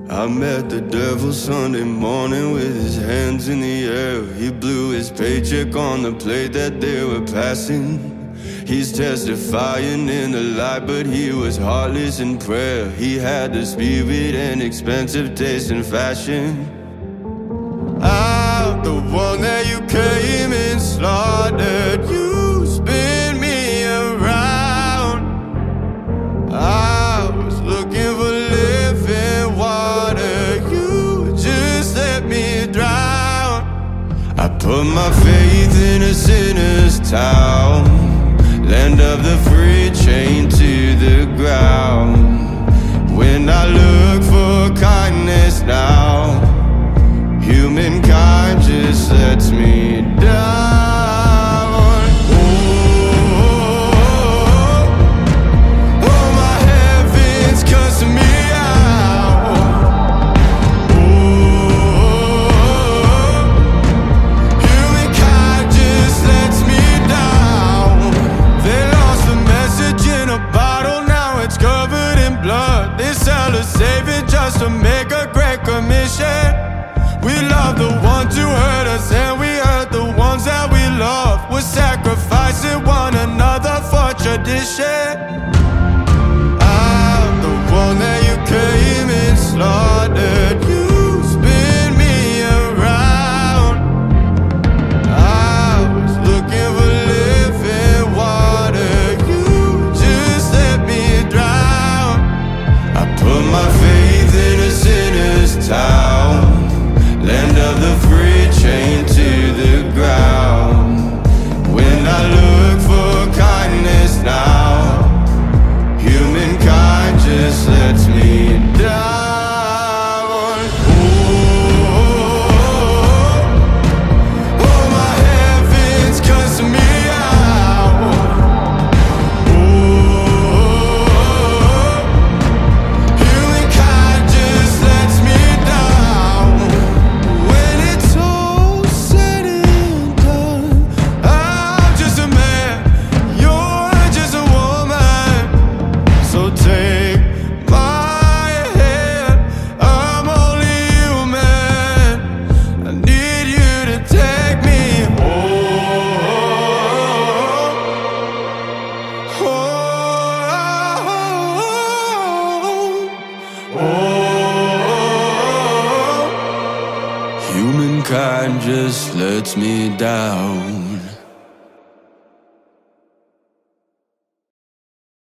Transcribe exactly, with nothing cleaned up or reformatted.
I met the devil Sunday morning with his hands in the air. He blew his paycheck on the plate that they were passing. He's testifying in the light, but he was heartless in prayer. He had the spirit and expensive taste in fashion. I'm the one that you came and slaughtered. You spin me around. I was looking for living water. You just let me drown. I put my faith in a sinner's town, land of the free, chained to the ground. When I look for kindness now, humankind just lets me down. Oh, oh, my heaven's cussing me out. Oh, humankind just lets me down. They lost the message in a bottle, now it's covered in blood. They sell a savior just to make a great commission. We love the ones who hurt us, and we hurt the ones that we love. We're sacrificing one another for tradition. I'm the one that you came and slaughtered. You spin me around. I was looking for living water. You just let me drown. I put my faith in a sinner's town, land of the free, chained to the ground. When I look for kindness now, humankind just lets me down. Oh, oh, my heaven's cussing me out. Oh, humankind just lets me down. When it's all said and done, I'm just a man, you're just a woman. So take my hand, I'm only human. I need you to take me home. Oh, oh, oh. Humankind just lets me down.